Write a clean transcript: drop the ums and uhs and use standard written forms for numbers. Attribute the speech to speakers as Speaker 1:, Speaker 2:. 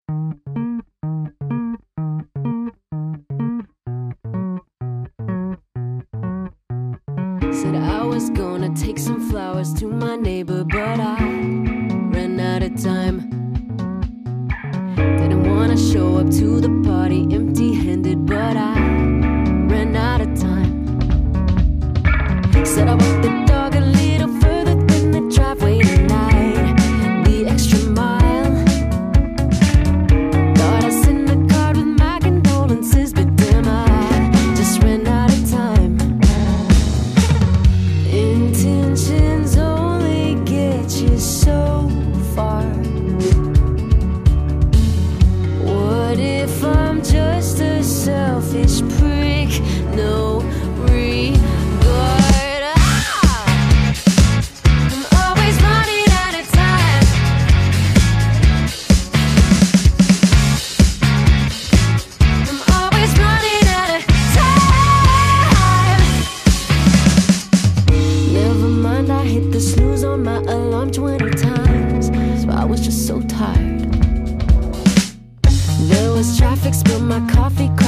Speaker 1: Said I was gonna take some flowers to my neighbor, but I ran out of time. Didn't wanna show up to the party empty-handed, but I ran out of time. Said I walked the dog a little further than the driveway tonight, the extra mile. Thought I sent a card with my condolences, but damn, I just ran out of time. Intentions only get you so far. What if I'm just a selfish prick? No regard. I'm always running out of time. I'm always running out of time. Never mind, I hit the snooze on my alarm 20 times, so I was just so tired. There was traffic, spilled my coffee.